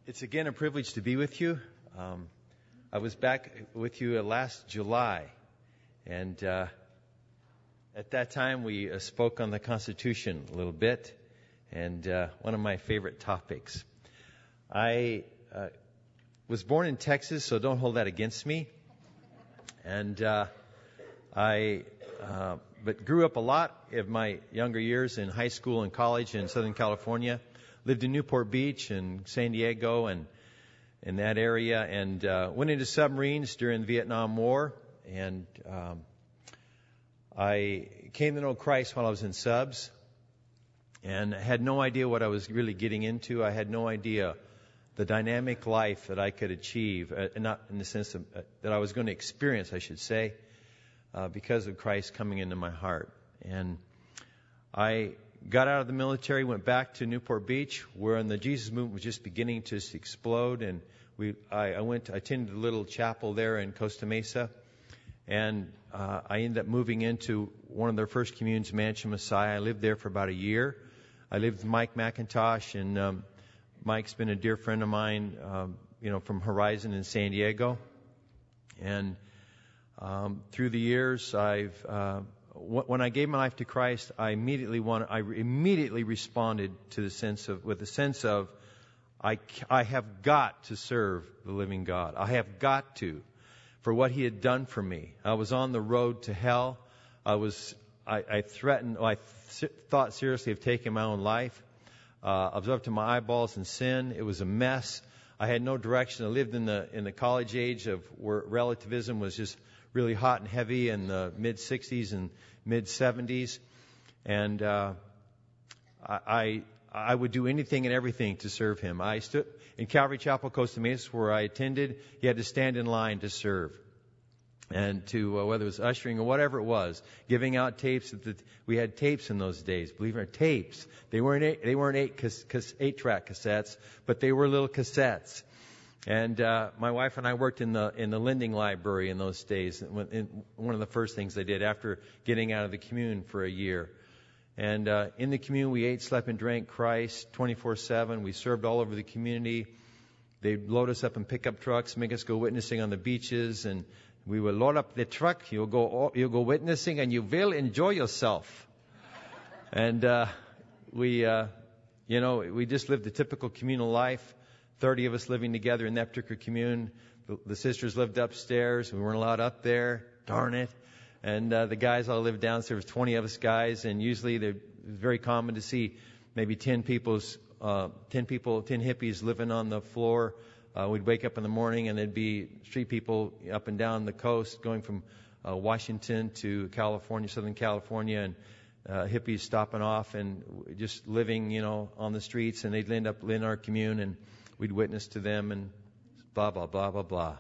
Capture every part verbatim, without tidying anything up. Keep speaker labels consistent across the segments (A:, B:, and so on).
A: It's again a privilege to be with you. Um, I was back with you last July, and uh, at that time we uh, spoke on the Constitution a little bit, and uh, one of my favorite topics. I uh, was born in Texas, so don't hold that against me. And uh, I, uh, but grew up a lot of my younger years in high school and college in Southern California. Lived in Newport Beach and San Diego and in that area, and uh, went into submarines during the Vietnam War. And um, I came to know Christ while I was in subs, and had no idea what I was really getting into. I had no idea the dynamic life that I could achieve, uh, not in the sense of, uh, that I was going to experience, I should say, uh, because of Christ coming into my heart. And I got out of the military, went back to Newport Beach, where the Jesus movement was just beginning to explode. And we, I, I went, I attended a little chapel there in Costa Mesa, and uh, I ended up moving into one of their first communes, Mansion Messiah. I lived there for about a year. I lived with Mike McIntosh, and um, Mike's been a dear friend of mine, um, you know, from Horizon in San Diego. And um, through the years, I've uh, when I gave my life to Christ, I immediately wanted, I immediately responded to the sense of, with the sense of, I, I have got to serve the living God. I have got to, for what He had done for me. I was on the road to hell. I was, I, I threatened, I th- thought seriously of taking my own life. Uh, I was up to my eyeballs in sin. It was a mess. I had no direction. I lived in the in the college age of where relativism was just really hot and heavy in the mid sixties and mid seventies, and uh, I I would do anything and everything to serve Him. I stood in Calvary Chapel, Costa Mesa, where I attended. You had to stand in line to serve, and to uh, whether it was ushering or whatever it was, giving out tapes. That the, we had tapes in those days. Believe it or not, tapes. They weren't eight, they weren't eight cas, cas, eight track cassettes, but they were little cassettes. And uh, my wife and I worked in the in the lending library in those days. In one of the first things I did after getting out of the commune for a year. And uh, in the commune, we ate, slept, and drank Christ twenty-four seven. We served all over the community. They'd load us up in pickup trucks, make us go witnessing on the beaches, and we would load up the truck. You'll go you'll go witnessing, and you will enjoy yourself. And uh, we, uh, you know, we just lived a typical communal life. thirty of us living together in that particular commune. The, the sisters lived upstairs. We weren't allowed up there. Darn it. And uh, the guys all lived downstairs. There was twenty of us guys, and usually it was very common to see maybe ten people's, uh, ten people, ten hippies living on the floor. Uh, we'd wake up in the morning, and there'd be street people up and down the coast, going from uh, Washington to California, Southern California, and uh, hippies stopping off and just living, you know, on the streets. And they'd end up in our commune, and we'd witness to them, and blah, blah, blah, blah, blah.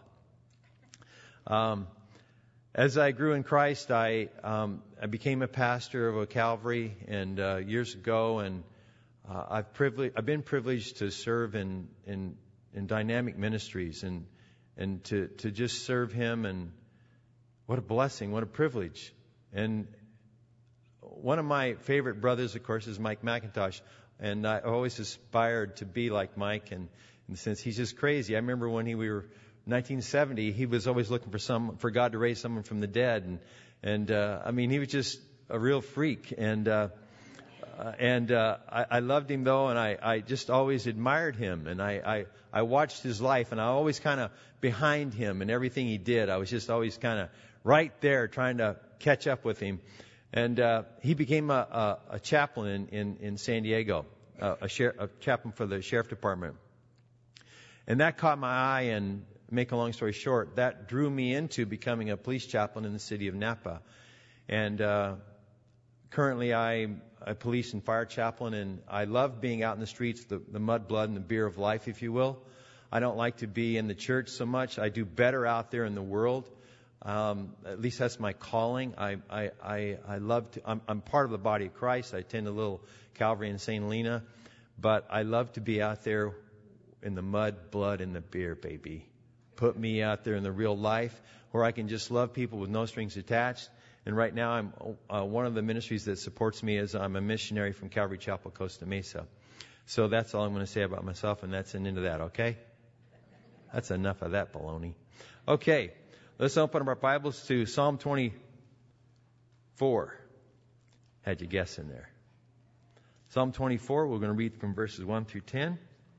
A: Um, as I grew in Christ, I um, I became a pastor of a Calvary and uh, years ago, and uh, I've privileged, I've been privileged to serve in in, in dynamic ministries and and to, to just serve Him, and what a blessing, what a privilege. And one of my favorite brothers, of course, is Mike McIntosh, and I always aspired to be like Mike, and in the sense he's just crazy. I remember when he we were nineteen seventy, he was always looking for some for God to raise someone from the dead, and and uh, I mean he was just a real freak, and uh, uh, and uh, I, I loved him though, and I, I just always admired him, and I, I I watched his life, and I always kind of behind him and everything he did. I was just always kind of right there trying to catch up with him, and uh, he became a, a, a chaplain in, in in San Diego, uh, a, sheriff, a chaplain for the sheriff department. And that caught my eye, and make a long story short, that drew me into becoming a police chaplain in the city of Napa. And uh, currently I'm a police and fire chaplain, and I love being out in the streets, the, the mud, blood, and the beer of life, if you will. I don't like to be in the church so much. I do better out there in the world. Um, at least that's my calling. I I, I, I love to, I'm, I'm part of the body of Christ. I attend a little Calvary in Saint Helena, but I love to be out there in the mud, blood, and the beer, baby. Put me out there in the real life where I can just love people with no strings attached. And right now, I'm uh, one of the ministries that supports me is I'm a missionary from Calvary Chapel, Costa Mesa. So that's all I'm going to say about myself, and that's an end of that, okay? That's enough of that baloney. Okay, let's open up our Bibles to Psalm twenty-four. Had you guess in there. Psalm twenty-four, we're going to read from verses one through ten.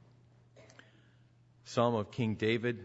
A: Psalm of King David.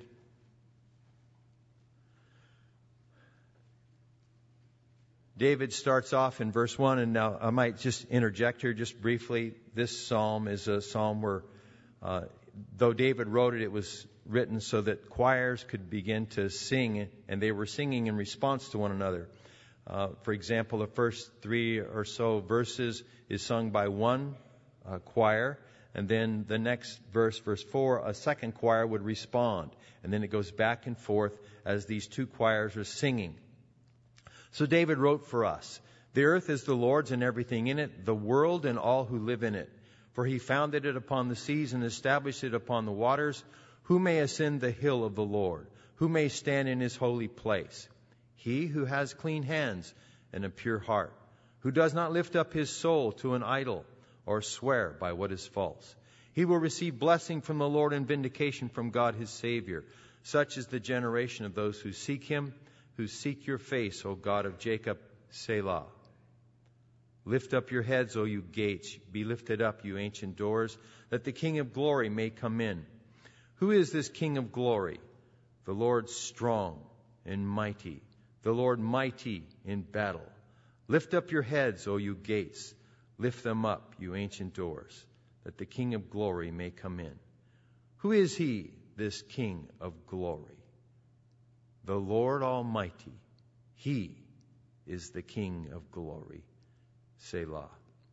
A: David starts off in verse one, and now I might just interject here just briefly. This psalm is a psalm where, uh, though David wrote it, it was written so that choirs could begin to sing, and they were singing in response to one another. Uh, for example, the first three or so verses is sung by one uh, choir, and then the next verse, verse four, a second choir would respond, and then it goes back and forth as these two choirs are singing. So David wrote for us, "The earth is the Lord's and everything in it, the world and all who live in it. For he founded it upon the seas and established it upon the waters. Who may ascend the hill of the Lord? Who may stand in his holy place? He who has clean hands and a pure heart, who does not lift up his soul to an idol or swear by what is false. He will receive blessing from the Lord and vindication from God his Savior. Such is the generation of those who seek him, who seek your face, O God of Jacob, Selah. Lift up your heads, O you gates. Be lifted up, you ancient doors, that the King of glory may come in. Who is this King of glory? The Lord strong and mighty, the Lord mighty in battle. Lift up your heads, O you gates. Lift them up, you ancient doors, that the King of glory may come in. Who is he, this King of glory? The Lord Almighty. He is the King of glory. Selah.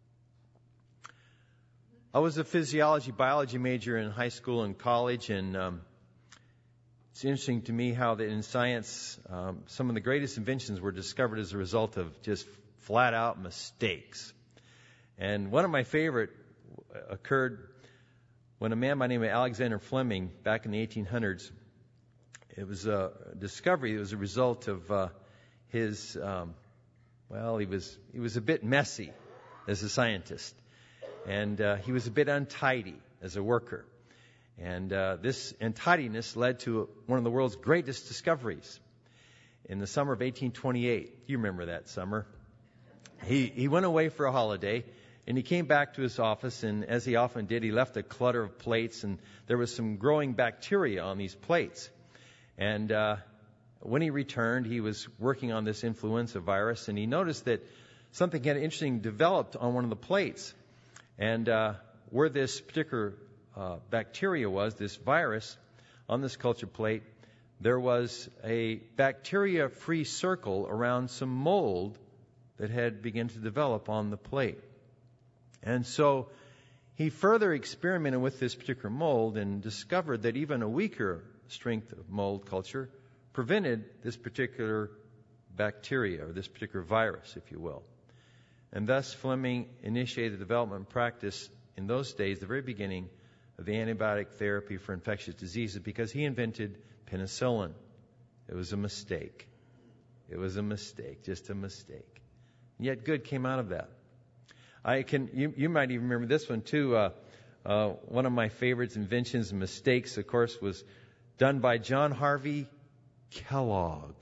A: I was a physiology, biology major in high school and college, and um, it's interesting to me how that in science, um, some of the greatest inventions were discovered as a result of just flat-out mistakes. And one of my favorite occurred when a man by the name of Alexander Fleming, back in the eighteen hundreds, it was a discovery. It was a result of uh, his, um, well, he was he was a bit messy as a scientist. And uh, he was a bit untidy as a worker. And uh, this untidiness led to one of the world's greatest discoveries. In the summer of eighteen twenty-eight, you remember that summer, he, he went away for a holiday, and he came back to his office, and as he often did, he left a clutter of plates, and there was some growing bacteria on these plates. And uh, when he returned, he was working on this influenza virus, and he noticed that something kind of interesting developed on one of the plates. And uh, where this particular uh, bacteria was, this virus, on this culture plate, there was a bacteria-free circle around some mold that had begun to develop on the plate. And so he further experimented with this particular mold and discovered that even a weaker strength of mold culture prevented this particular bacteria, or this particular virus, if you will. And thus, Fleming initiated the development practice in those days, the very beginning of the antibiotic therapy for infectious diseases, because he invented penicillin. It was a mistake. It was a mistake, just a mistake. And yet good came out of that. I can. You, you might even remember this one too. Uh, uh, one of my favorite inventions and mistakes, of course, was done by John Harvey Kellogg.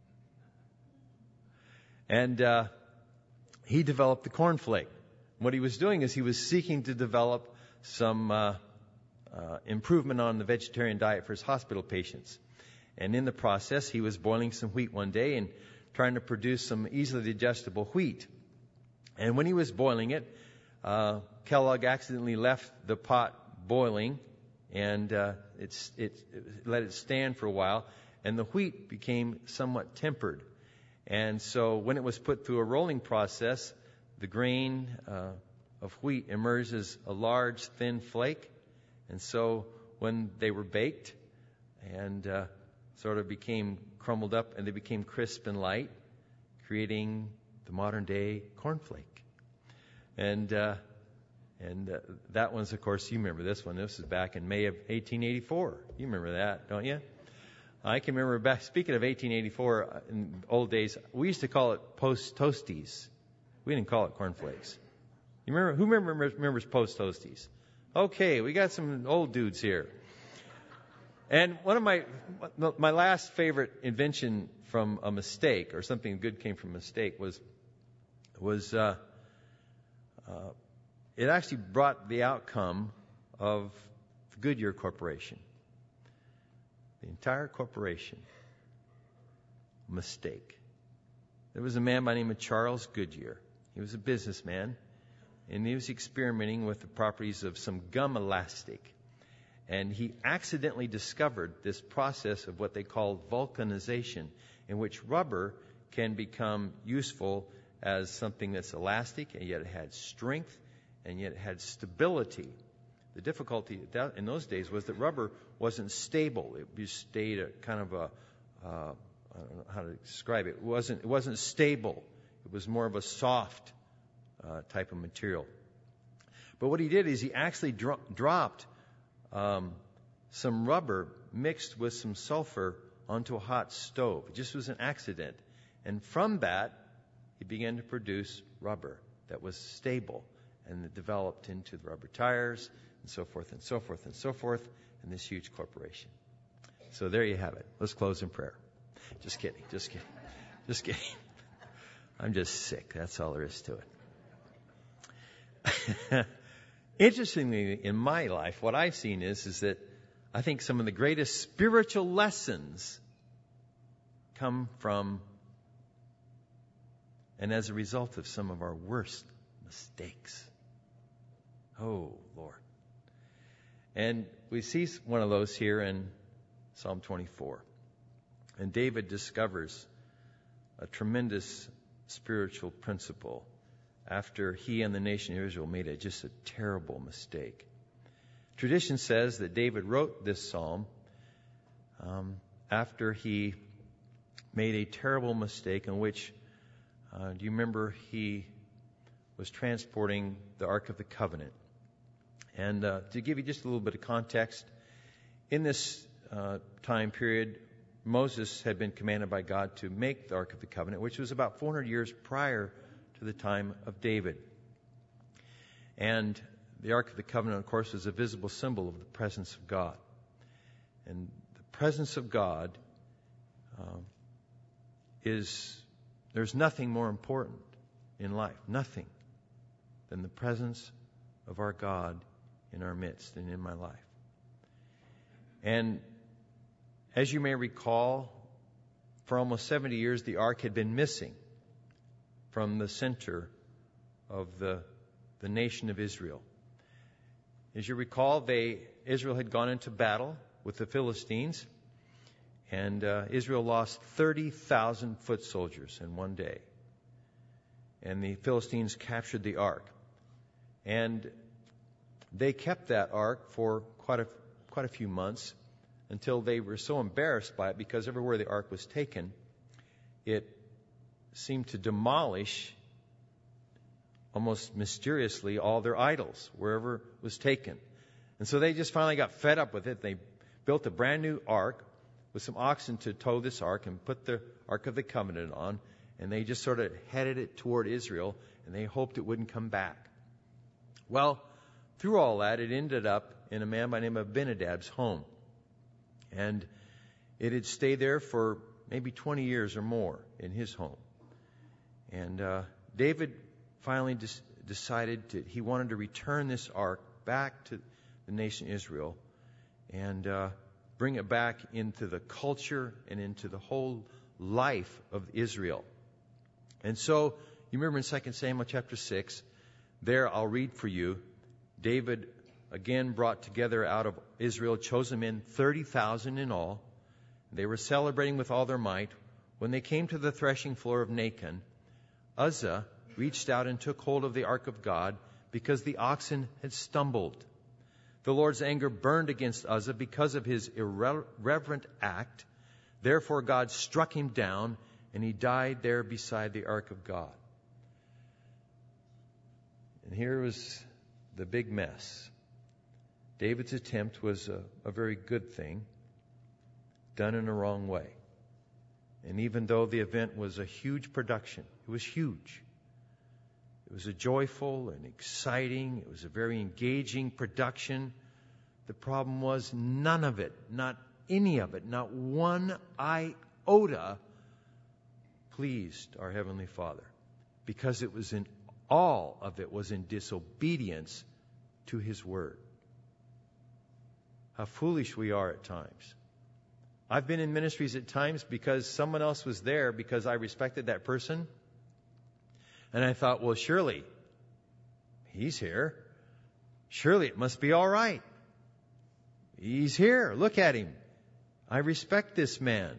A: And uh, he developed the cornflake. What he was doing is he was seeking to develop some uh, uh, improvement on the vegetarian diet for his hospital patients. And in the process, he was boiling some wheat one day and trying to produce some easily digestible wheat. And when he was boiling it, uh, Kellogg accidentally left the pot boiling, and uh, it's, it, it let it stand for a while, and the wheat became somewhat tempered. And so when it was put through a rolling process, the grain uh, of wheat emerged as a large, thin flake. And so when they were baked and uh, sort of became crumbled up, and they became crisp and light, creating the modern-day cornflake. And uh, and uh, that one's, of course, you remember this one. This is back in May of eighteen eighty-four. You remember that, don't you? I can remember back, speaking of eighteen eighty-four, in old days, we used to call it Post Toasties. We didn't call it cornflakes. You remember, who remember, remembers Post Toasties? Okay, we got some old dudes here. And one of my my last favorite invention from a mistake, or something good came from a mistake, was was uh, uh, it actually brought the outcome of the Goodyear Corporation. The entire corporation. Mistake. There was a man by the name of Charles Goodyear. He was a businessman, and he was experimenting with the properties of some gum elastic. And he accidentally discovered this process of what they call vulcanization, in which rubber can become useful as something that's elastic, and yet it had strength, and yet it had stability. The difficulty in those days was that rubber wasn't stable. It just stayed a kind of a, uh, I don't know how to describe it. It wasn't, it wasn't stable. It was more of a soft uh, type of material. But what he did is he actually dro- dropped Um, some rubber mixed with some sulfur onto a hot stove. It just was an accident. And from that, he began to produce rubber that was stable, and it developed into the rubber tires and so forth and so forth and so forth, and this huge corporation. So there you have it. Let's close in prayer. Just kidding, just kidding, just kidding. I'm just sick. That's all there is to it. Interestingly, in my life, what I've seen is, is that I think some of the greatest spiritual lessons come from and as a result of some of our worst mistakes. Oh, Lord. And we see one of those here in Psalm twenty-four. And David discovers a tremendous spiritual principle after he and the nation of Israel made a, just a terrible mistake. Tradition says that David wrote this psalm um, after he made a terrible mistake in which, uh, do you remember, he was transporting the Ark of the Covenant. And uh, to give you just a little bit of context, in this uh, time period, Moses had been commanded by God to make the Ark of the Covenant, which was about four hundred years prior to the time of David. And the Ark of the Covenant, of course, was a visible symbol of the presence of God. And the presence of God uh, is, there's nothing more important in life, nothing, than the presence of our God in our midst and in my life. And as you may recall, for almost seventy years, the Ark had been missing from the center of the, the nation of Israel. As you recall, they Israel had gone into battle with the Philistines, and uh, Israel lost thirty thousand foot soldiers in one day. And the Philistines captured the Ark. And they kept that Ark for quite a, quite a few months until they were so embarrassed by it, because everywhere the Ark was taken, it seemed to demolish almost mysteriously all their idols wherever it was taken. And so they just finally got fed up with it. They built a brand new ark with some oxen to tow this ark and put the Ark of the Covenant on, and they just sort of headed it toward Israel, and they hoped it wouldn't come back. Well, through all that, it ended up in a man by the name of Abinadab's home. And it had stayed there for maybe twenty years or more in his home. And uh, David finally des- decided that he wanted to return this ark back to the nation Israel and uh, bring it back into the culture and into the whole life of Israel. And so, you remember in Second Samuel chapter six, there I'll read for you, David again brought together out of Israel chosen men, thirty thousand in all. They were celebrating with all their might. When they came to the threshing floor of Nacon, Uzzah reached out and took hold of the ark of God because the oxen had stumbled. The Lord's anger burned against Uzzah because of his irreverent act. Therefore God struck him down, and he died there beside the ark of God. And here was the big mess. David's attempt was a, a very good thing, done in a wrong way. And even though the event was a huge production, it was huge, It was a joyful and exciting, it was a very engaging production. The problem was none of it, not any of it, not one iota pleased our Heavenly Father, because it was in all of it was in disobedience to His Word. How foolish we are at times. I've been in ministries at times because someone else was there because I respected that person. And I thought, well, surely he's here. Surely it must be all right. He's here. Look at him. I respect this man.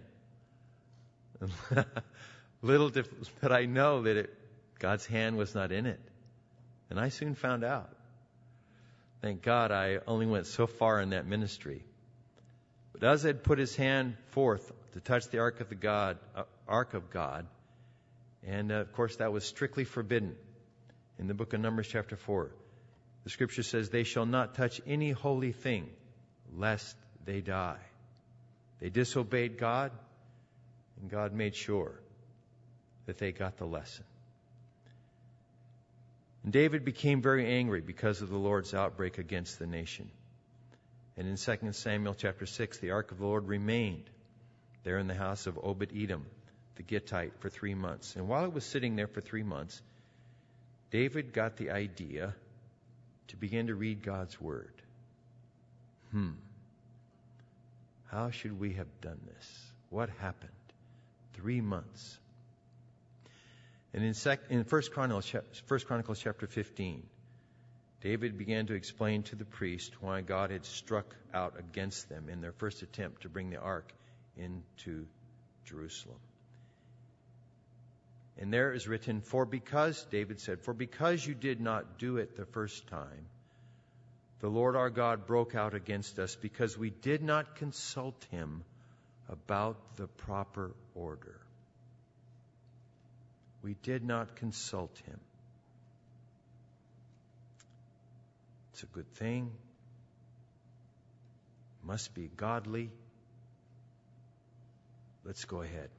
A: Little did I know that it, God's hand was not in it. And I soon found out. Thank God I only went so far in that ministry. But Uzzah put his hand forth to touch the ark of the God, uh, ark of God, and uh, of course that was strictly forbidden. In the book of Numbers, chapter four, the Scripture says, "They shall not touch any holy thing, lest they die." They disobeyed God, and God made sure that they got the lesson. And David became very angry because of the Lord's outbreak against the nation. And in Second Samuel chapter six, the ark of the Lord remained there in the house of Obed-Edom, the Gittite, for three months. And while it was sitting there for three months, David got the idea to begin to read God's Word. Hmm. How should we have done this? What happened? Three months. And in, sec- in First Chronicles, First Chronicles chapter fifteen, David began to explain to the priest why God had struck out against them in their first attempt to bring the ark into Jerusalem. And there is written, "For because," David said, "for because you did not do it the first time, the Lord our God broke out against us because we did not consult Him about the proper order." We did not consult Him. It's a good thing. Must be godly. Let's go ahead.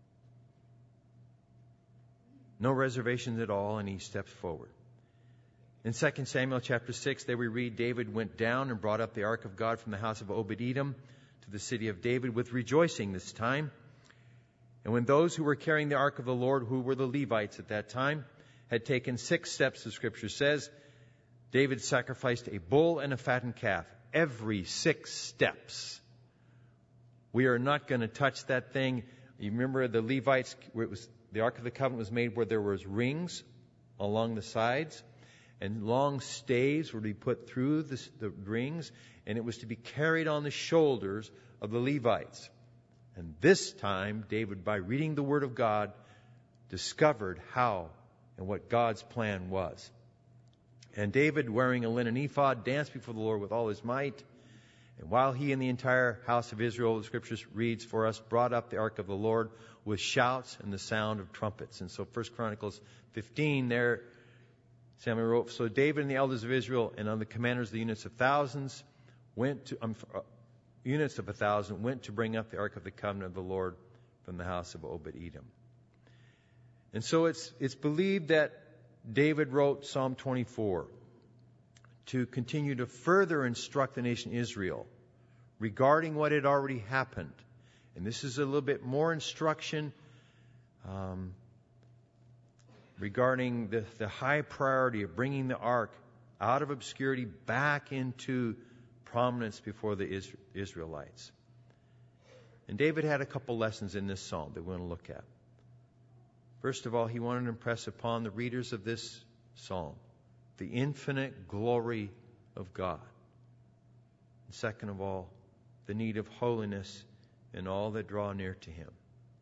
A: No reservations at all, and he steps forward. In Second Samuel chapter six, there we read, David went down and brought up the ark of God from the house of Obed-Edom to the city of David with rejoicing this time. And when those who were carrying the ark of the Lord, who were the Levites at that time, had taken six steps, the Scripture says, David sacrificed a bull and a fattened calf every six steps. We are not going to touch that thing. You remember the Levites, where it was, the Ark of the Covenant was made where there was rings along the sides, and long staves were to be put through the, the rings, and it was to be carried on the shoulders of the Levites. And this time, David, by reading the Word of God, discovered how and what God's plan was. And David, wearing a linen ephod, danced before the Lord with all his might. And while he and the entire house of Israel, the Scriptures reads for us, brought up the ark of the Lord with shouts and the sound of trumpets. And so First Chronicles fifteen there, Samuel wrote, "So David and the elders of Israel and on the commanders of the units of thousands went to... Um, uh, units of a thousand went to bring up the Ark of the Covenant of the Lord from the house of Obed-Edom." And so it's it's believed that David wrote Psalm twenty-four to continue to further instruct the nation Israel regarding what had already happened. And this is a little bit more instruction um, regarding the, the high priority of bringing the ark out of obscurity back into prominence before the Israelites. And David had a couple lessons in this psalm that we want to look at. First of all, he wanted to impress upon the readers of this psalm the infinite glory of God. And second of all, the need of holiness in all that draw near to Him.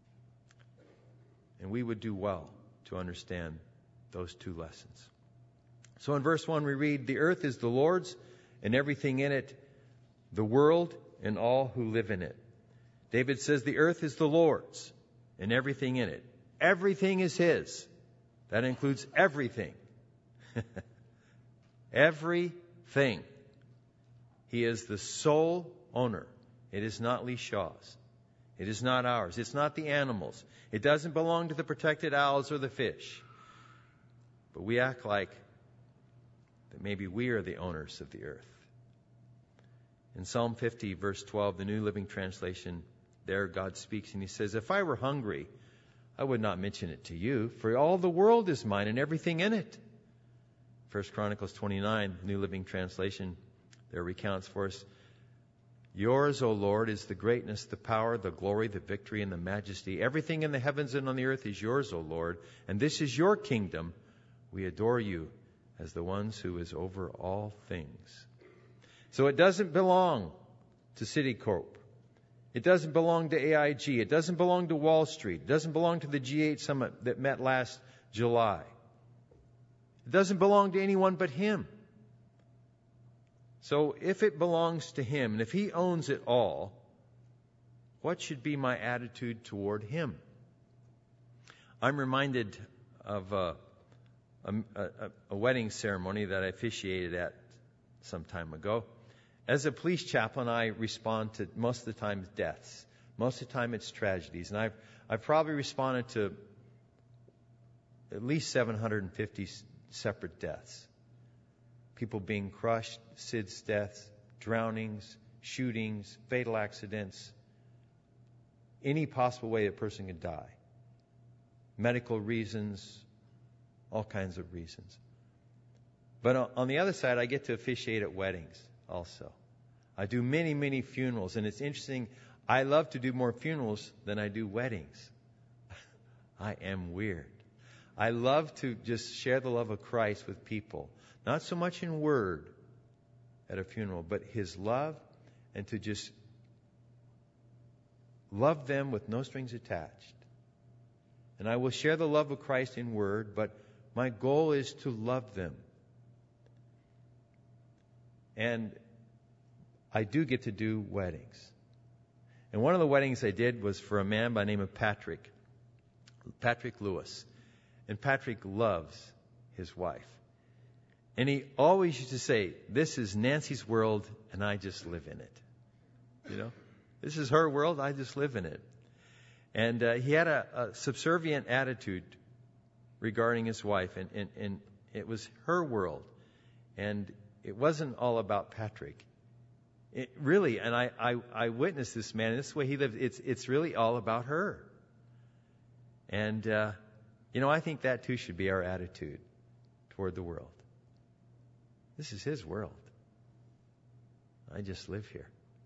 A: And we would do well to understand those two lessons. So in verse one we read, "The earth is the Lord's, and everything in it, the world and all who live in it." David says the earth is the Lord's and everything in it. Everything is His. That includes everything. Everything. He is the sole owner. It is not Lee Shaw's. It is not ours. It's not the animals. It doesn't belong to the protected owls or the fish. but we act like that maybe we are the owners of the earth. In Psalm fifty, verse twelve, the New Living Translation, there God speaks and he says, if I were hungry, I would not mention it to you, for all the world is mine and everything in it. First Chronicles twenty-nine, New Living Translation, there recounts for us, yours, O Lord, is the greatness, the power, the glory, the victory, and the majesty. Everything in the heavens and on the earth is yours, O Lord, and this is your kingdom. We adore you as the ones who is over all things. So it doesn't belong to Citicorp. It doesn't belong to A I G. It doesn't belong to Wall Street. It doesn't belong to the G eight summit that met last July. It doesn't belong to anyone but Him. So if it belongs to Him, and if He owns it all, what should be my attitude toward Him? I'm reminded of a, a, a, a wedding ceremony that I officiated at some time ago. As a police chaplain, I respond to most of the time deaths. Most of the time it's tragedies. And I've, I've probably responded to at least seven hundred fifty separate deaths. People being crushed, S I D S deaths, drownings, shootings, fatal accidents, any possible way a person could die. Medical reasons, all kinds of reasons. But on the other side, I get to officiate at weddings also. I do many, many funerals, and it's interesting, I love to do more funerals than I do weddings. I am weird. I love to just share the love of Christ with people. Not so much in word at a funeral, but His love, and to just love them with no strings attached. And I will share the love of Christ in word, but my goal is to love them. And I do get to do weddings. And one of the weddings I did was for a man by the name of Patrick, Patrick Lewis. And Patrick loves his wife. And he always used to say, this is Nancy's world and I just live in it. You know, this is her world, I just live in it. And uh, he had a, a subservient attitude regarding his wife, and, and, and it was her world. And it wasn't all about Patrick. It really, and I, I, I witnessed this man, and this is the way he lived, it's, it's really all about her. And, uh, you know, I think that too should be our attitude toward the world. This is His world. I just live here.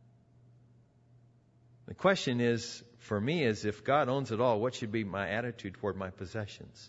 A: The question is, for me, is if God owns it all, what should be my attitude toward my possessions?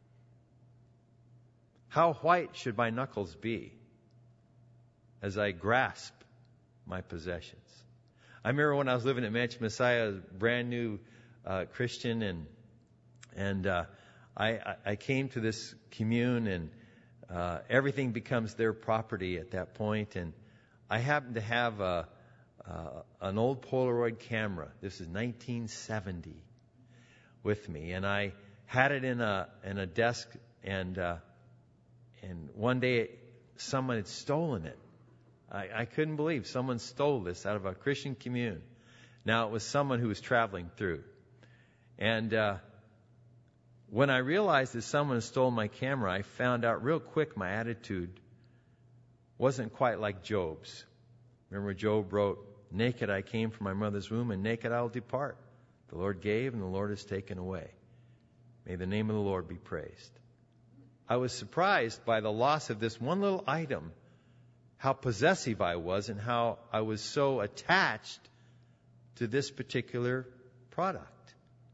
A: How white should my knuckles be as I grasp my possessions? I remember when I was living at Mansion Messiah, a brand new uh, Christian, and and uh, I, I came to this commune, and uh, everything becomes their property at that point. And I happened to have a, uh, an old Polaroid camera. This is nineteen seventy with me, and I had it in a in a desk, and uh, and one day someone had stolen it. I, I couldn't believe someone stole this out of a Christian commune. Now, it was someone who was traveling through. And uh, when I realized that someone had stolen my camera, I found out real quick my attitude wasn't quite like Job's. Remember, Job wrote, naked I came from my mother's womb, and naked I will depart. The Lord gave, and the Lord has taken away. May the name of the Lord be praised. I was surprised by the loss of this one little item, how possessive I was and how I was so attached to this particular product.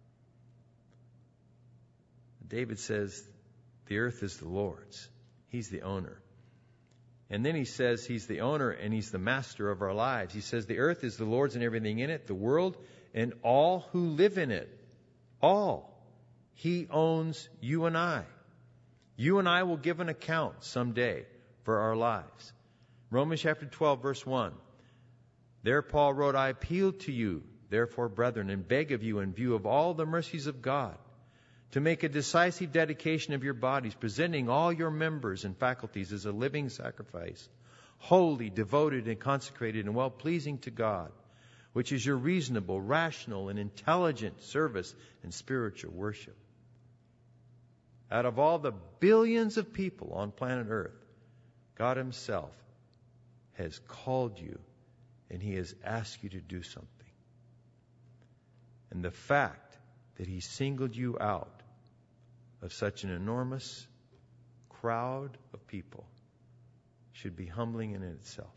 A: David says, the earth is the Lord's. He's the owner. And then he says He's the owner and He's the master of our lives. He says the earth is the Lord's and everything in it, the world and all who live in it. All. He owns you and I. You and I will give an account someday for our lives. Romans chapter twelve, verse one. There Paul wrote, I appeal to you, therefore, brethren, and beg of you in view of all the mercies of God, to make a decisive dedication of your bodies, presenting all your members and faculties as a living sacrifice, holy, devoted, and consecrated, and well-pleasing to God, which is your reasonable, rational, and intelligent service and spiritual worship. Out of all the billions of people on planet Earth, God Himself has called you and He has asked you to do something. And the fact that He singled you out of such an enormous crowd of people should be humbling in itself.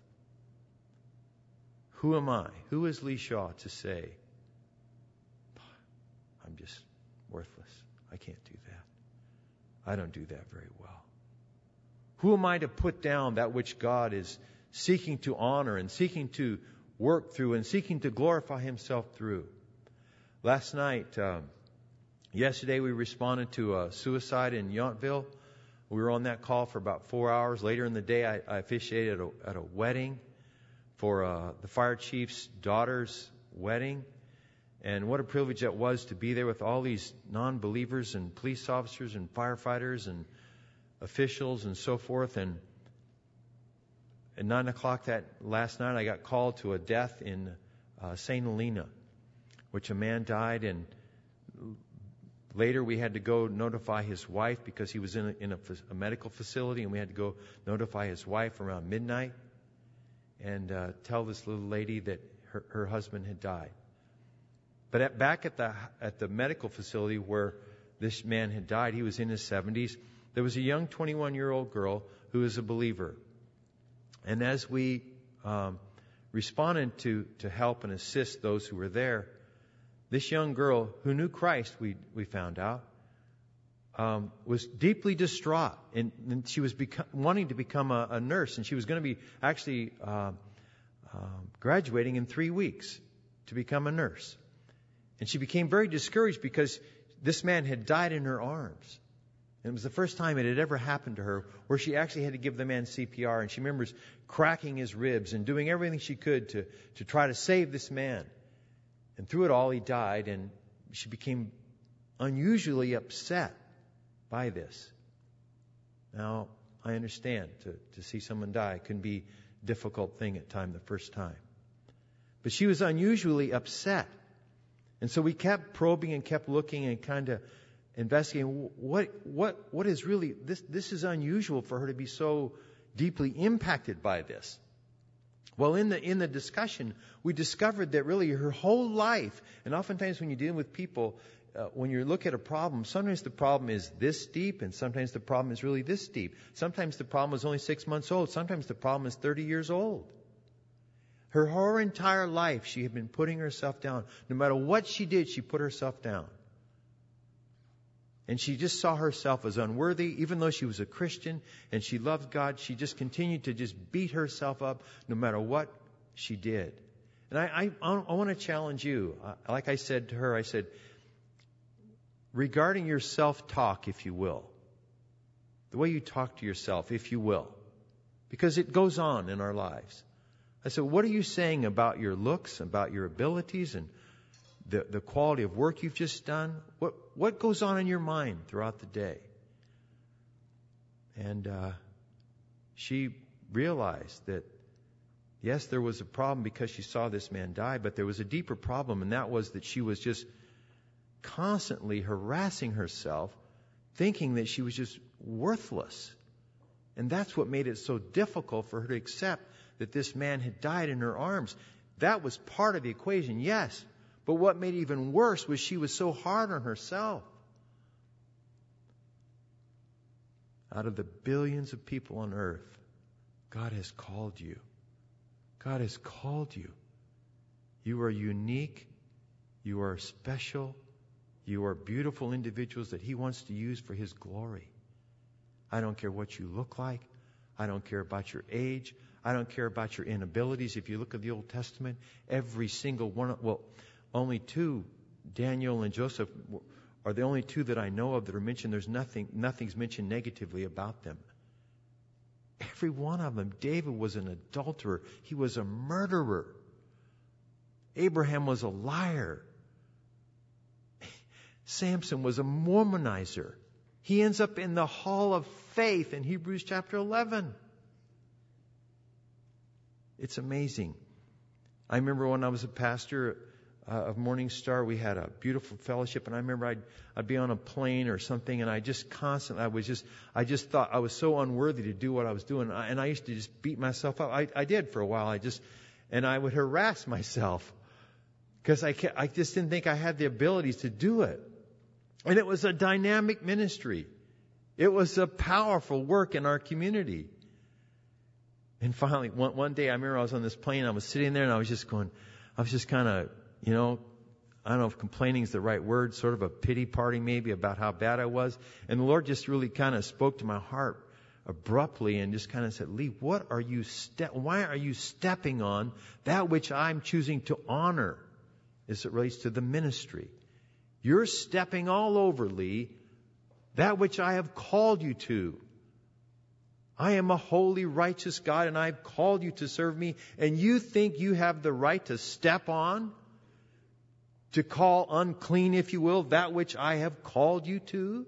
A: Who am I? Who is Lee Shaw to say, I'm just worthless. I can't do that. I don't do that very well. Who am I to put down that which God is seeking to honor and seeking to work through and seeking to glorify Himself through? Last night, um, yesterday we responded to a suicide in Yountville. We were on that call for about four hours. Later in the day, I, I officiated at a, at a wedding for uh, the fire chief's daughter's wedding. And what a privilege that was to be there with all these non-believers and police officers and firefighters and officials and so forth. And at nine o'clock that last night, I got called to a death in uh, Saint Helena, which a man died. And later we had to go notify his wife because he was in a, in a, a medical facility, and we had to go notify his wife around midnight and uh, tell this little lady that her, her husband had died. But at, back at the at the medical facility where this man had died, he was in his seventies. There was a young twenty-one-year-old girl who was a believer. And as we um, responded to, to help and assist those who were there, this young girl who knew Christ, we we found out, um, was deeply distraught. And, and she was beco- wanting to become a, a nurse. And she was going to be actually uh, uh, graduating in three weeks to become a nurse. And she became very discouraged because this man had died in her arms. And it was the first time it had ever happened to her where she actually had to give the man C P R. And she remembers cracking his ribs and doing everything she could to, to try to save this man. And through it all, he died, and she became unusually upset by this. Now, I understand to, to see someone die can be a difficult thing at times the first time. But she was unusually upset. And so we kept probing and kept looking and kind of investigating what what what is really this this is unusual for her to be so deeply impacted by this. Well, in the in the discussion, we discovered that really her whole life, and oftentimes when you're dealing with people, uh, when you look at a problem, sometimes the problem is this deep, and sometimes the problem is really this deep. Sometimes the problem is only six months old. Sometimes the problem is thirty years old. Her whole entire life, she had been putting herself down. No matter what she did, she put herself down. And she just saw herself as unworthy, even though she was a Christian and she loved God. She just continued to just beat herself up no matter what she did. And I, I, I want to challenge you. Like I said to her, I said, regarding your self-talk, if you will, the way you talk to yourself, if you will, because it goes on in our lives. I said, what are you saying about your looks, about your abilities, and the, the quality of work you've just done? What what goes on in your mind throughout the day? And uh, she realized that, yes, there was a problem because she saw this man die, but there was a deeper problem, and that was that she was just constantly harassing herself, thinking that she was just worthless. And that's what made it so difficult for her to accept that this man had died in her arms. That was part of the equation, yes. But what made it even worse was she was so hard on herself. Out of the billions of people on earth, God has called you. God has called you. You are unique. You are special. You are beautiful individuals that He wants to use for His glory. I don't care what you look like. I don't care about your age. I don't care about your inabilities. If you look at the Old Testament, every single one, well, only two, Daniel and Joseph, are the only two that I know of that are mentioned. There's nothing, nothing's mentioned negatively about them. Every one of them. David was an adulterer. He was a murderer. Abraham was a liar. Samson was a womanizer. He ends up in the hall of faith in Hebrews chapter eleven. It's amazing. I remember when I was a pastor, uh, of Morning Star. We had a beautiful fellowship, and I remember I'd I'd be on a plane or something, and I just constantly, I was just, I just thought I was so unworthy to do what I was doing, I, and I used to just beat myself up. I, I did for a while. I just, and I would harass myself because I I just didn't think I had the abilities to do it. And it was a dynamic ministry. It was a powerful work in our community. And finally, one, one day, I remember I was on this plane, I was sitting there, and I was just going, I was just kind of, you know, I don't know if complaining is the right word, sort of a pity party maybe about how bad I was. And the Lord just really kind of spoke to my heart abruptly and just kind of said, Lee, what are you, ste- why are you stepping on that which I'm choosing to honor as it relates to the ministry? You're stepping all over, Lee, that which I have called you to. I am a holy, righteous God, and I've called you to serve me, and you think you have the right to step on, to call unclean, if you will, that which I have called you to?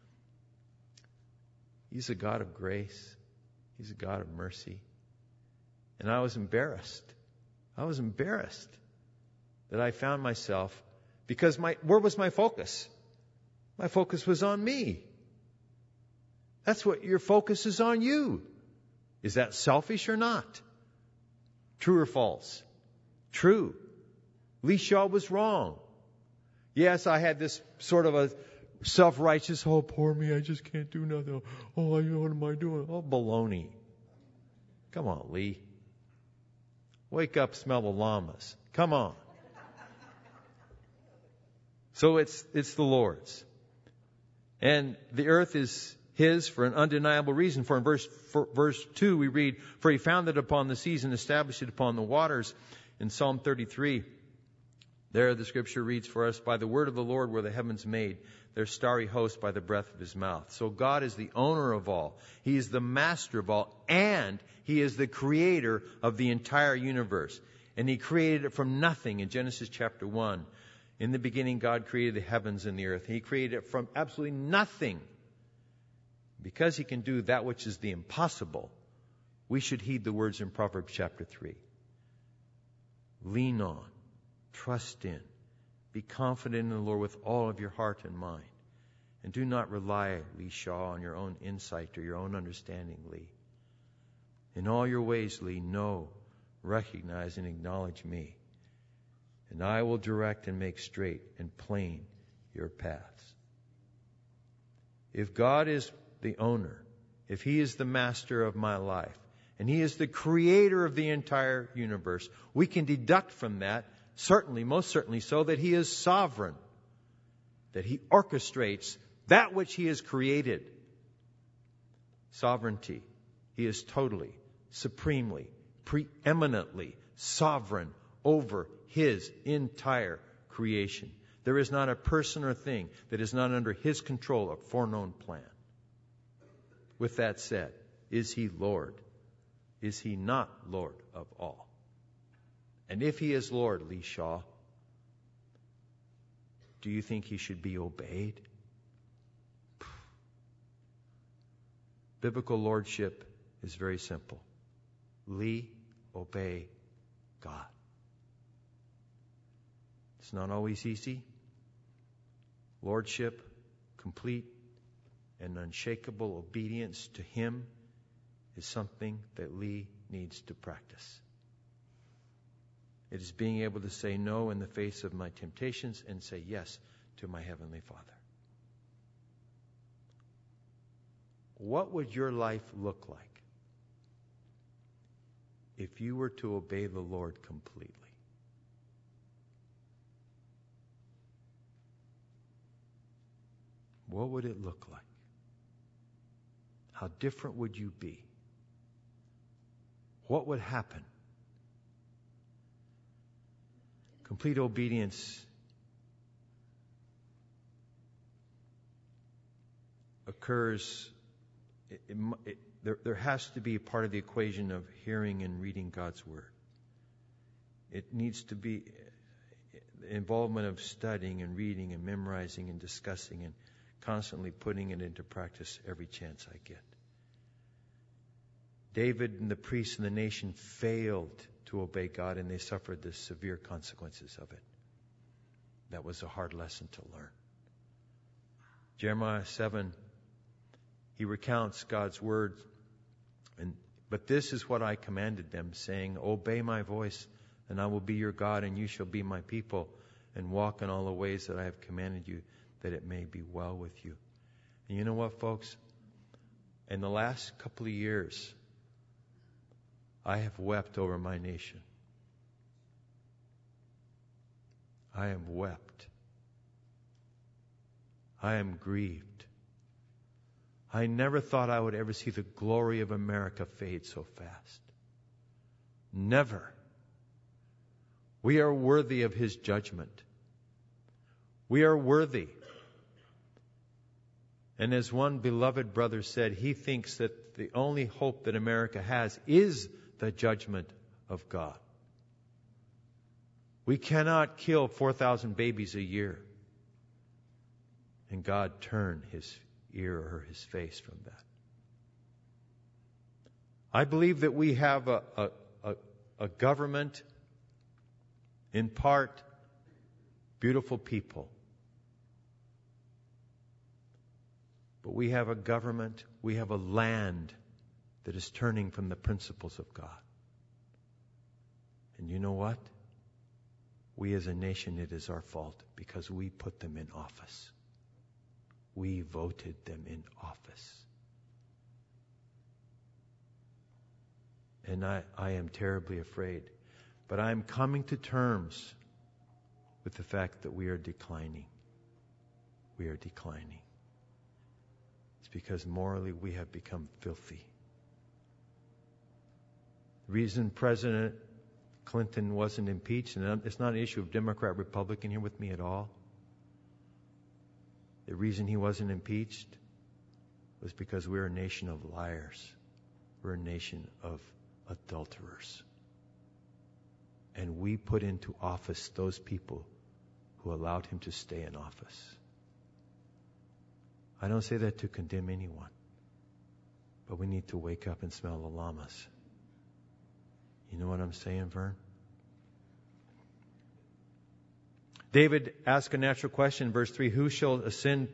A: He's a God of grace. He's a God of mercy. And I was embarrassed. I was embarrassed that I found myself, because my, where was my focus? My focus was on me. That's what your focus is, on you. Is that selfish or not? True or false? True. Lee Shaw was wrong. Yes, I had this sort of a self-righteous, oh, poor me, I just can't do nothing. Oh, what am I doing? Oh, baloney. Come on, Lee. Wake up, smell the llamas. Come on. So it's it's the Lord's. And the earth is His for an undeniable reason. For in verse for verse two we read, for He founded upon the seas and established it upon the waters. In Psalm thirty-three, there the scripture reads for us, by the word of the Lord were the heavens made, their starry host by the breath of His mouth. So God is the owner of all. He is the master of all. And He is the creator of the entire universe. And He created it from nothing in Genesis chapter one. In the beginning, God created the heavens and the earth. He created it from absolutely nothing. Because He can do that which is the impossible, we should heed the words in Proverbs chapter three. Lean on, trust in, be confident in the Lord with all of your heart and mind. And do not rely, Lee Shaw, on your own insight or your own understanding, Lee. In all your ways, Lee, know, recognize, and acknowledge me. And I will direct and make straight and plain your paths. If God is the owner, if He is the master of my life, and He is the creator of the entire universe, we can deduct from that, certainly, most certainly so, that He is sovereign, that He orchestrates that which He has created. Sovereignty. He is totally, supremely, preeminently sovereign over His entire creation. There is not a person or thing that is not under His control, a foreknown plan. With that said, is He Lord? Is He not Lord of all? And if He is Lord, Lee Shaw, do you think He should be obeyed? Biblical lordship is very simple. Lee, obey God. It's not always easy. Lordship, complete and unshakable obedience to Him is something that Lee needs to practice. It is being able to say no in the face of my temptations and say yes to my Heavenly Father. What would your life look like if you were to obey the Lord completely? What would it look like? How different would you be? What would happen? Complete obedience occurs, it, it, it, there, there has to be a part of the equation of hearing and reading God's Word. It needs to be involvement of studying and reading and memorizing and discussing and constantly putting it into practice every chance I get. David and the priests and the nation failed to obey God, and they suffered the severe consequences of it. That was a hard lesson to learn. Jeremiah seven, he recounts God's word. And, but this is what I commanded them, saying, obey my voice, and I will be your God, and you shall be my people, and walk in all the ways that I have commanded you, that it may be well with you. And you know what, folks? In the last couple of years, I have wept over my nation. I have wept. I am grieved. I never thought I would ever see the glory of America fade so fast. Never. We are worthy of His judgment. We are worthy. And as one beloved brother said, he thinks that the only hope that America has is the judgment of God. We cannot kill four thousand babies a year and God turn His ear or His face from that. I believe that we have a, a, a, a government, in part, beautiful people. But we have a government, we have a land that is turning from the principles of God. And you know what? We as a nation, it is our fault because we put them in office. We voted them in office. And I, I am terribly afraid. But I'm coming to terms with the fact that we are declining. We are declining. It's because morally we have become filthy. The reason President Clinton wasn't impeached, and it's not an issue of Democrat, Republican here with me at all. The reason he wasn't impeached was because we're a nation of liars. We're a nation of adulterers. And we put into office those people who allowed him to stay in office. I don't say that to condemn anyone, but we need to wake up and smell the llamas. You know what I'm saying, Vern? David asked a natural question, verse three, who shall ascend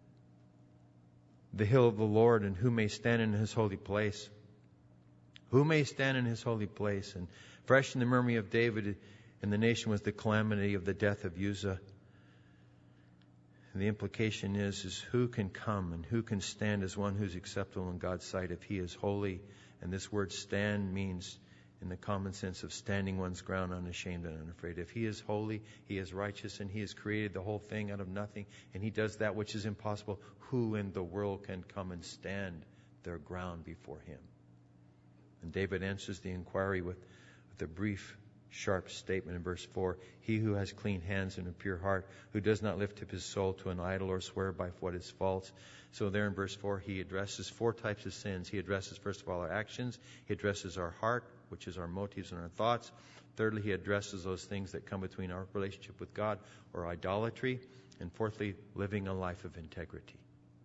A: the hill of the Lord, and who may stand in His holy place? Who may stand in His holy place? And fresh in the memory of David and the nation was the calamity of the death of Uzzah. And the implication is, is who can come and who can stand as one who's acceptable in God's sight if He is holy? And this word stand means, in the common sense of standing one's ground unashamed and unafraid. If He is holy, He is righteous, and He has created the whole thing out of nothing, and He does that which is impossible, who in the world can come and stand their ground before Him? And David answers the inquiry with, with a brief, sharp statement in verse four. He who has clean hands and a pure heart, who does not lift up his soul to an idol or swear by what is false. So there in verse four, he addresses four types of sins. He addresses, first of all, our actions. He addresses our heart, which is our motives and our thoughts. Thirdly, he addresses those things that come between our relationship with God, or idolatry. And fourthly, living a life of integrity.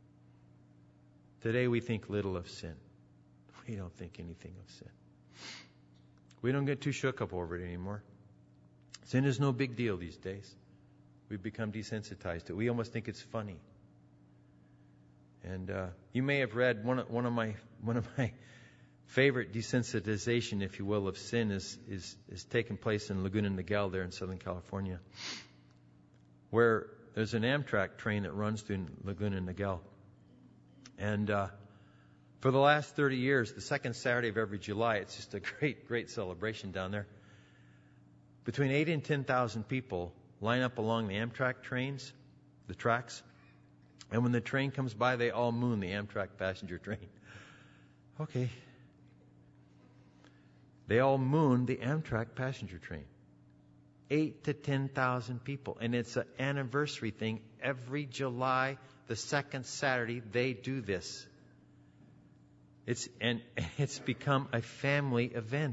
A: Today we think little of sin. We don't think anything of sin. We don't get too shook up over it anymore. Sin is no big deal these days. We've become desensitized to it. We almost think it's funny. And uh, you may have read one of, one of my one of my favorite desensitization, if you will, of sin is is is taking place in Laguna Niguel there in Southern California, where there's an Amtrak train that runs through Laguna Niguel, and uh, for the last thirty years, the second Saturday of every July, it's just a great, great celebration down there. Between eight and ten thousand people line up along the Amtrak trains, the tracks, and when the train comes by, they all moon the Amtrak passenger train. Okay. They all moon the Amtrak passenger train. Eight to ten thousand people, and it's an anniversary thing. Every July, the second Saturday, they do this. It's and it's become a family event.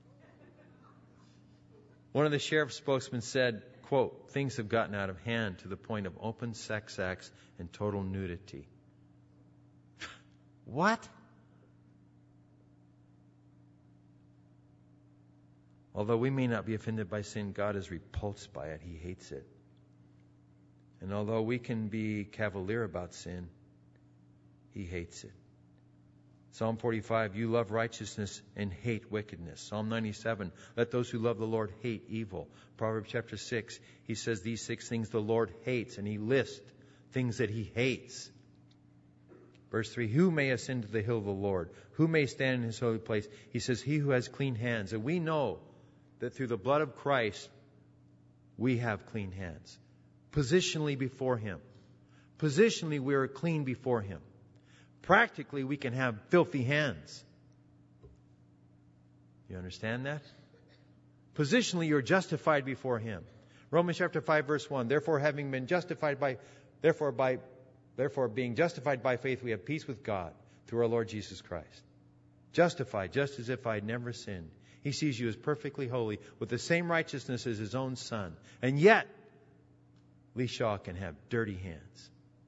A: One of the sheriff's spokesmen said, quote, things have gotten out of hand to the point of open sex acts and total nudity. What? Although we may not be offended by sin, God is repulsed by it. He hates it. And although we can be cavalier about sin, He hates it. Psalm forty-five, you love righteousness and hate wickedness. Psalm ninety-seven, let those who love the Lord hate evil. Proverbs chapter six, he says these six things the Lord hates, and he lists things that He hates. Verse three, who may ascend to the hill of the Lord? Who may stand in His holy place? He says, he who has clean hands. And we know that through the blood of Christ, we have clean hands. Positionally before Him. Positionally, we are clean before Him. Practically, we can have filthy hands. You understand that? Positionally, you're justified before Him. Romans chapter five, verse one, therefore having been justified by, therefore by, therefore being justified by faith, we have peace with God through our Lord Jesus Christ. Justified, just as if I had never sinned. He sees you as perfectly holy, with the same righteousness as His own Son. And yet, Lee Shaw can have dirty hands.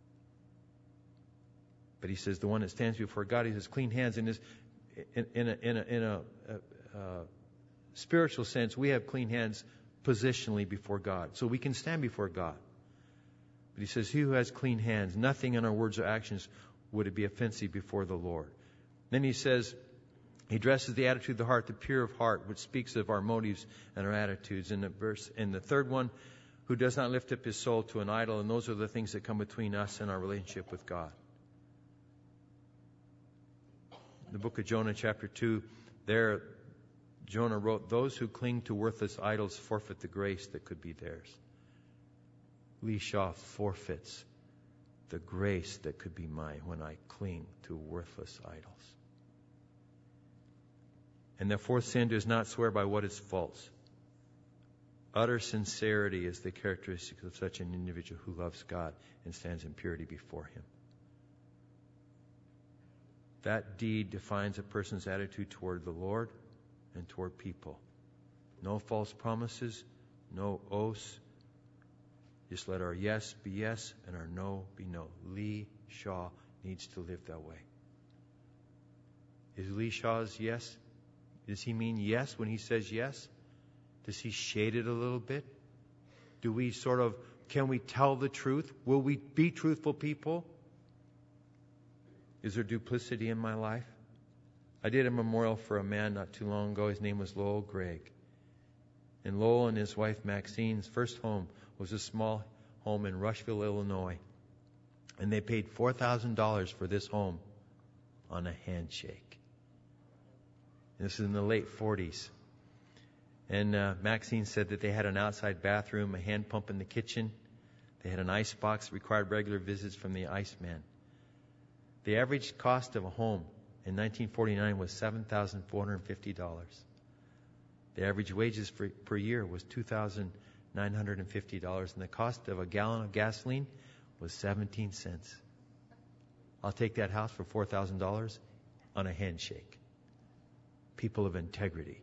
A: But he says the one that stands before God, he has clean hands. In, his, in, in a, in a, in a, a, a spiritual sense, we have clean hands positionally before God. So we can stand before God. But he says, he who has clean hands, nothing in our words or actions would it be offensive before the Lord. Then he says, he addresses the attitude of the heart, the pure of heart, which speaks of our motives and our attitudes. In the verse, in the third one, who does not lift up his soul to an idol, and those are the things that come between us and our relationship with God. The book of Jonah, chapter two, there Jonah wrote, those who cling to worthless idols forfeit the grace that could be theirs. Lee Shaw forfeits the grace that could be mine when I cling to worthless idols. And the fourth sin does not swear by what is false. Utter sincerity is the characteristic of such an individual who loves God and stands in purity before Him. That deed defines a person's attitude toward the Lord and toward people. No false promises, no oaths. Just let our yes be yes and our no be no. Lee Shaw needs to live that way. Is Lee Shaw's yes? Does he mean yes when he says yes? Does he shade it a little bit? Do we sort of, can we tell the truth? Will we be truthful people? Is there duplicity in my life? I did a memorial for a man not too long ago. His name was Lowell Gregg. And Lowell and his wife Maxine's first home was a small home in Rushville, Illinois. And they paid four thousand dollars for this home on a handshake. This is in the late forties. And uh, Maxine said that they had an outside bathroom, a hand pump in the kitchen. They had an ice box that required regular visits from the iceman. The average cost of a home in nineteen forty-nine was seven thousand four hundred fifty dollars. The average wages for, per year was two thousand nine hundred fifty dollars, and the cost of a gallon of gasoline was seventeen cents. I'll take that house for four thousand dollars on a handshake. People of integrity.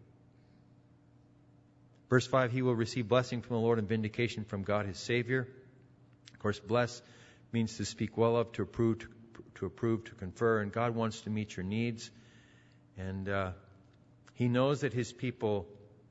A: Verse five, he will receive blessing from the Lord and vindication from God his Savior. Of course, bless means to speak well of, to approve, to, to approve, to confer, and God wants to meet your needs. And uh, He knows that His people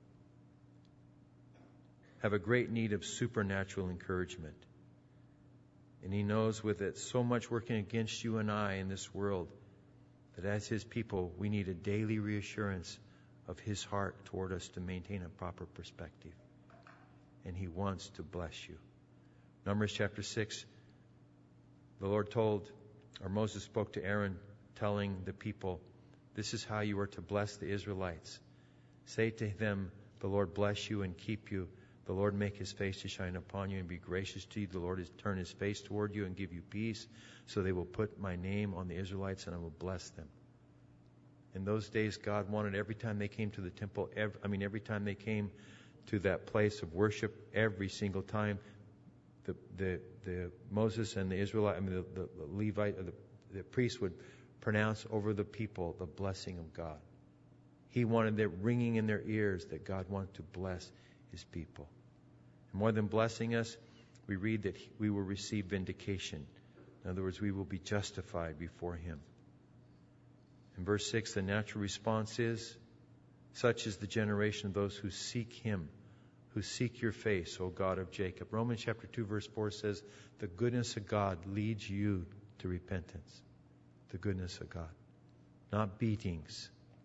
A: have a great need of supernatural encouragement. And He knows with it so much working against you and I in this world, that as His people, we need a daily reassurance of His heart toward us to maintain a proper perspective. And He wants to bless you. Numbers chapter six, the Lord told, or Moses spoke to Aaron, telling the people, this is how you are to bless the Israelites. Say to them, the Lord bless you and keep you. The Lord make His face to shine upon you and be gracious to you. The Lord is turn His face toward you and give you peace. So they will put my name on the Israelites and I will bless them. In those days, God wanted every time they came to the temple, every, I mean, every time they came to that place of worship, every single time, the the, the Moses and the Israelite, I mean, the, the Levite, the, the priest would pronounce over the people the blessing of God. He wanted that ringing in their ears that God wanted to bless His people. And more than blessing us, we read that we will receive vindication. In other words, we will be justified before Him. In verse six, the natural response is, such is the generation of those who seek Him who seek your face, O God of Jacob. Romans chapter two, verse four says, the goodness of God leads you to repentance. The goodness of God. Not beatings,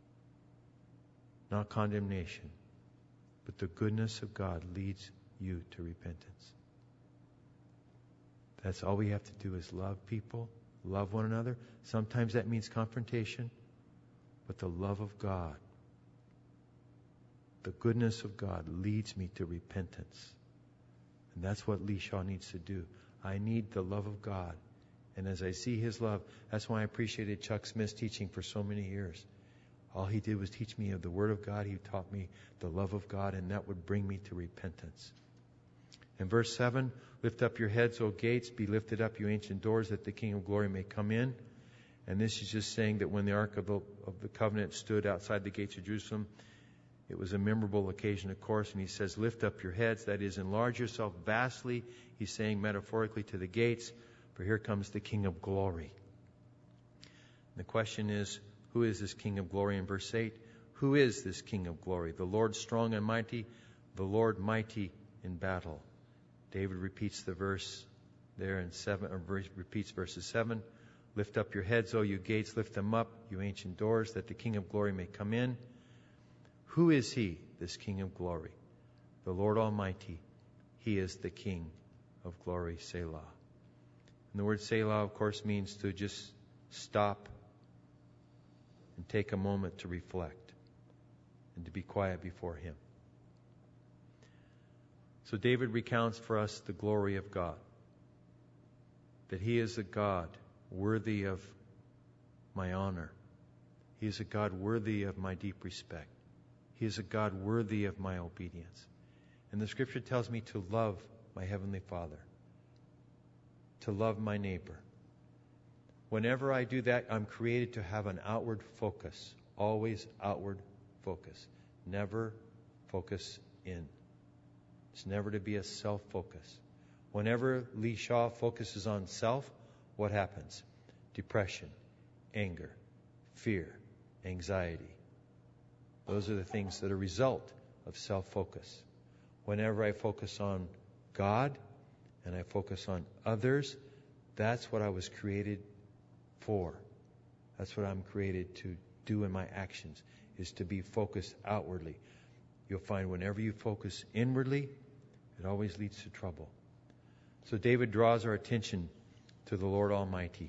A: not condemnation, but the goodness of God leads you to repentance. That's all we have to do is love people, love one another. Sometimes that means confrontation, but the love of God, the goodness of God leads me to repentance. And that's what Lee Shaw needs to do. I need the love of God. And as I see His love, that's why I appreciated Chuck Smith's teaching for so many years. All he did was teach me of the Word of God. He taught me the love of God, and that would bring me to repentance. In verse seven, lift up your heads, O gates, be lifted up, you ancient doors, that the King of glory may come in. And this is just saying that when the Ark of the, of the Covenant stood outside the gates of Jerusalem, it was a memorable occasion, of course, and he says, lift up your heads, that is, enlarge yourself vastly. He's saying metaphorically to the gates, for here comes the King of glory. And the question is, who is this King of glory? In verse eight, who is this King of glory? The Lord strong and mighty, the Lord mighty in battle. David repeats the verse there in seven, or repeats verses seven. Lift up your heads, O you gates, lift them up, you ancient doors, that the King of glory may come in. Who is He, this King of glory? The Lord Almighty. He is the King of glory, Selah. And the word Selah, of course, means to just stop and take a moment to reflect and to be quiet before Him. So David recounts for us the glory of God, that He is a God worthy of my honor. He is a God worthy of my deep respect. He is a God worthy of my obedience. And the Scripture tells me to love my Heavenly Father, to love my neighbor. Whenever I do that, I'm created to have an outward focus, always outward focus, never focus in. It's never to be a self-focus. Whenever Lee Shaw focuses on self, what happens? Depression, anger, fear, anxiety. Those are the things that are a result of self-focus. Whenever I focus on God and I focus on others, that's what I was created for. That's what I'm created to do in my actions, is to be focused outwardly. You'll find whenever you focus inwardly, it always leads to trouble. So David draws our attention to the Lord Almighty.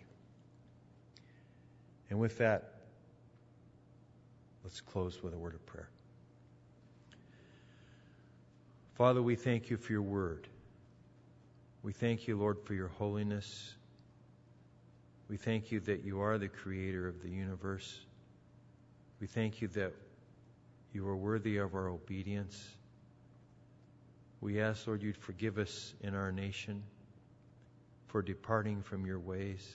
A: And with that, let's close with a word of prayer. Father, we thank You for Your word. We thank You, Lord, for Your holiness. We thank You that You are the creator of the universe. We thank You that You are worthy of our obedience. We ask, Lord, You'd forgive us in our nation for departing from Your ways.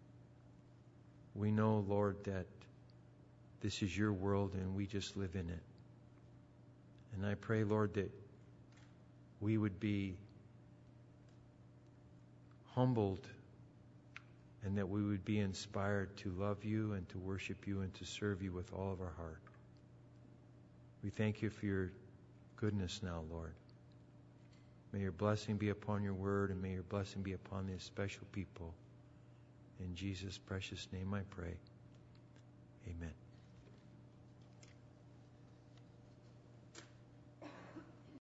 A: We know, Lord, that this is Your world and we just live in it. And I pray, Lord, that we would be humbled and that we would be inspired to love You and to worship You and to serve You with all of our heart. We thank You for Your goodness now, Lord. May Your blessing be upon Your word, and may Your blessing be upon these special people. In Jesus' precious name I pray. Amen.